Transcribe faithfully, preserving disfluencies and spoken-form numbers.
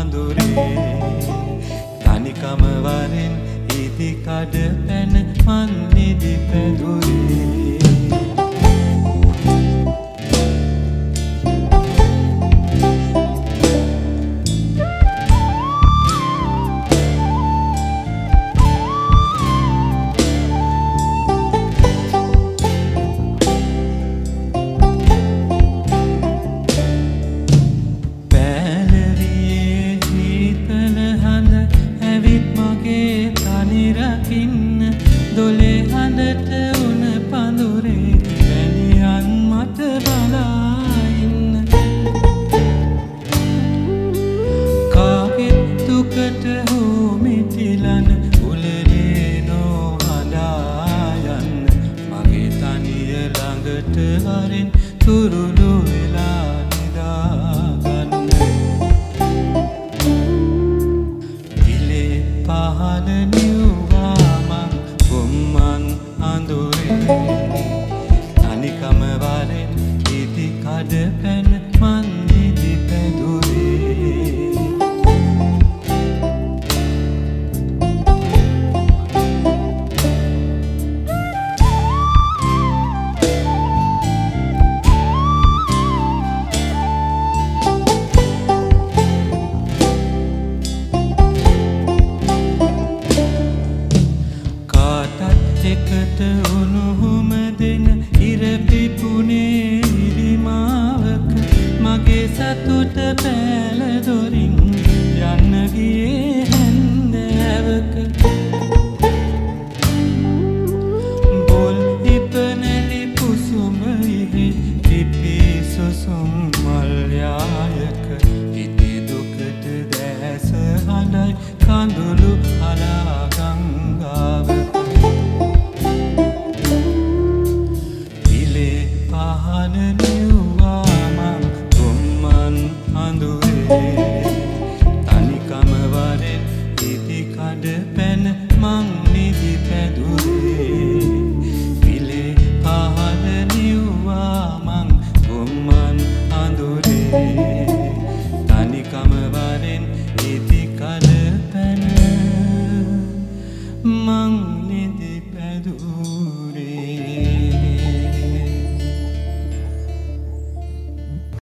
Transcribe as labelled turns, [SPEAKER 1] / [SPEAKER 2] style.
[SPEAKER 1] අඳුරේ තනිකම වරෙන් ඉදි කඩ පැන මන් නිදි පැදුරේ දොලේ හඬට උන පඳුරේ වැනියන් මට බලා ඉන්න කාගෙත් දුකට හෝ මිටිලන උලේ නොහඬා යන්න මගේ තනිය ළඟට වරින් තුරුළු වෙලා නිදාගන්න දිලේ පහන තනිකම වරෙන් ඉදි කඩ පැන මන් නිදි පැදුරේ කාටත් එකට උණුහුම දෙන ඉර පිපුනේ ඉරිමාවක මගේ සතුට පෑල දොරින් යන්න ගියේ හැන්දෑවක බොල් ඉපනැලි පුසුම ඉහි පිපි සුසුම් මල් යායක ඉති දුකට දැස හඬයි කඳුළු හලා ගංගාවක පහන නිව්වා මං ගොම්මන් අඳුරේ තනිකම වරෙන් ඉදි කඩ පැන මං නිදි පැදුරේ පිලේ පහන නිව්වා මං ගොම්මන් අඳුරේ තනිකම වරෙන් ඉදි කඩ පැන මං නිදි පැදුරේ